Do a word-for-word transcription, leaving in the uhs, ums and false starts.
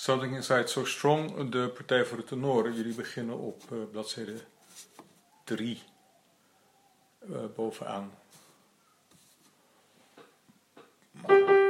Something Inside So Strong, de Partij voor de Tenoren. Jullie beginnen op uh, bladzijde drie uh, bovenaan. Maar...